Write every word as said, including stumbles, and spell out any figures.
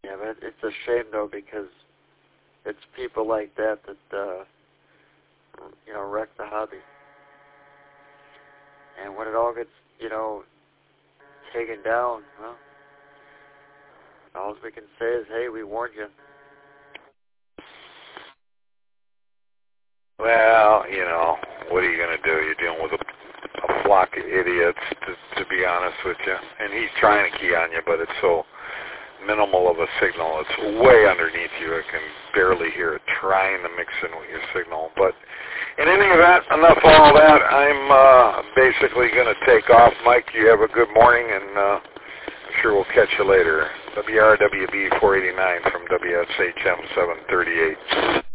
Yeah, but it's a shame though, because it's people like that that uh, you know, wreck the hobby. And when it all gets, you know, taken down, well, all we can say is, hey, we warned you. Well, you know, what are you going to do? You're dealing with a, a flock of idiots, to, to be honest with you. And he's trying to key on you, but it's so minimal of a signal. It's way underneath you. I can barely hear it trying to mix in with your signal. But in any event, enough of all that. I'm uh, basically going to take off. Mike, you have a good morning, and uh, I'm sure we'll catch you later. W R W B four eighty-nine from W S H M seven thirty-eight.